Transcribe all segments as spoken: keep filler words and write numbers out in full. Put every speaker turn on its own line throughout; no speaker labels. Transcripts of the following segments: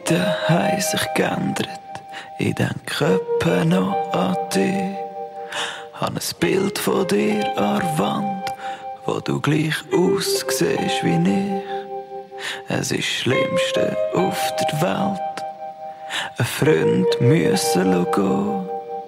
Zeiten haben sich geändert. Ich denke öppe noch an dich. Hab ein Bild von dir an der Wand, wo du gleich aussiehst wie ich. Es ist das Schlimmste auf der Welt, ein Freund müssen gehen.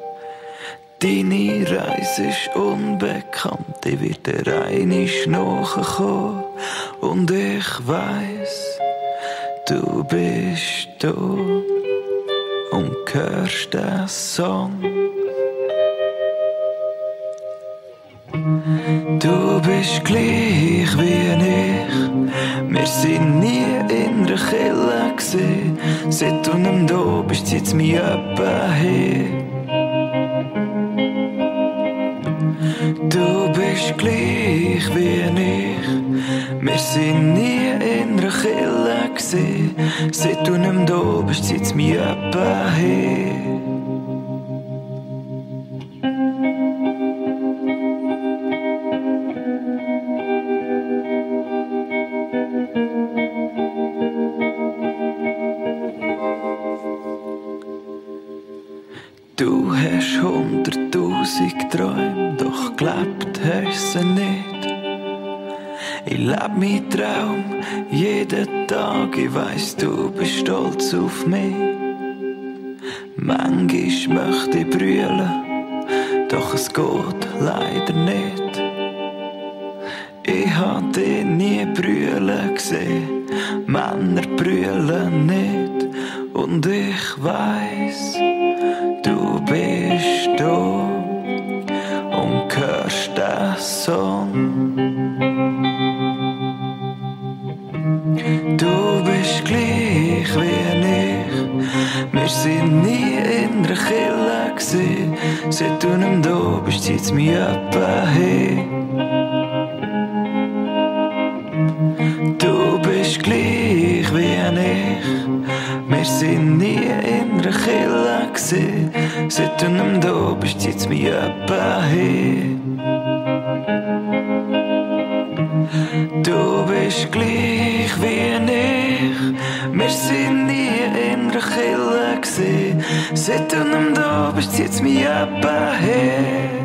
Deine Reise ist unbekannt, ich werde einmal nachkommen. Und ich weiss, du bist da und hörst den Song. Du bist gleich wie ich, wir sind nie in einer Kille gsi. Seit du nicht da bist, zieht's mich öppe her. Du bist gleich wie ich, wir sind nie in einer Kille gsi. Seit du nicht da bist, zieht's mich öppe her. Du hast hunderttausend Träume, doch gelebt hast sie nicht. Ich leb meinen Traum jeden Tag, ich weiss, du bist stolz auf mich. Manchmal möchte ich brüllen, doch es geht leider nicht. Ich hab dich nie brüllen gesehen, Männer brüllen nicht. Und ich weiss, du bist da und hörst den Song. Du bist gleich wie ich, wir sind nie in einer Kille gsi. Seit du nicht da bist, zieht's mich öppe her. Du bist gleich wie ich, wir sind nie in einer Kille gsi. Seit du nicht da bist, zieht's mich öppe her. Du bist gleich wie ich, wir sind nie in einer Kille gsi. Seit du nicht da bist, zieht's mich öppe her.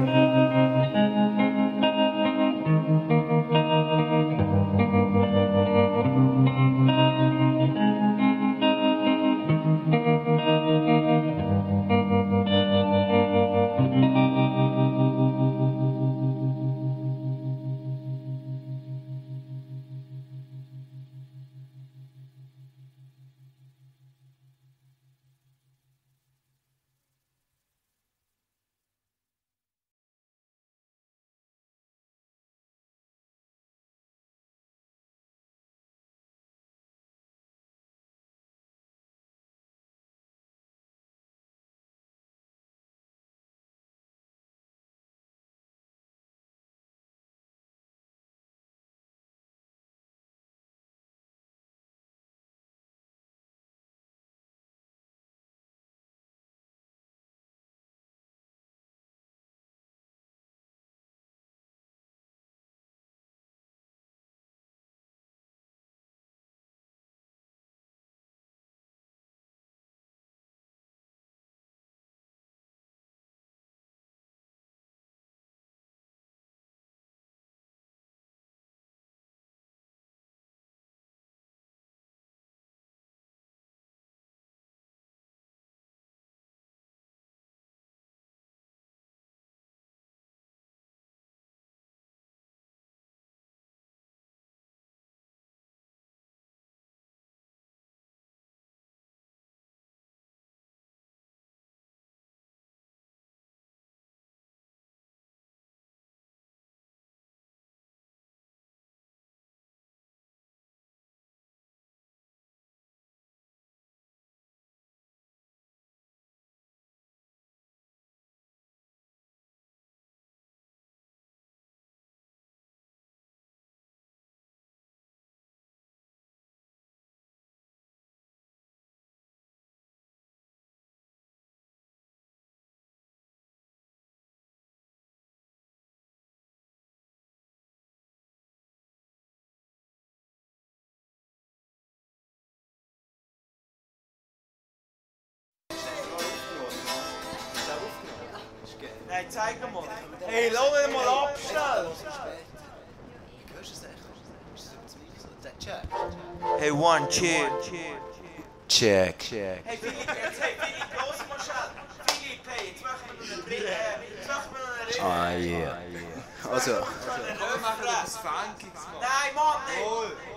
Nein, zeig mal. Hey, lass ihn mal abstellen.
Hörst du es echt? Ist das über das Mikro? Der Check.
Hey, one, cheer.
Check. Check.
Hey, Philipp, jetzt, hey, Philipp, los mal schnell. Philipp, hey, jetzt machen wir noch einen Brief. Jetzt machen wir noch einen Riff.
Ah, yeah. Also.
Komm, wir machen das Funky. Nein, Mann, nicht.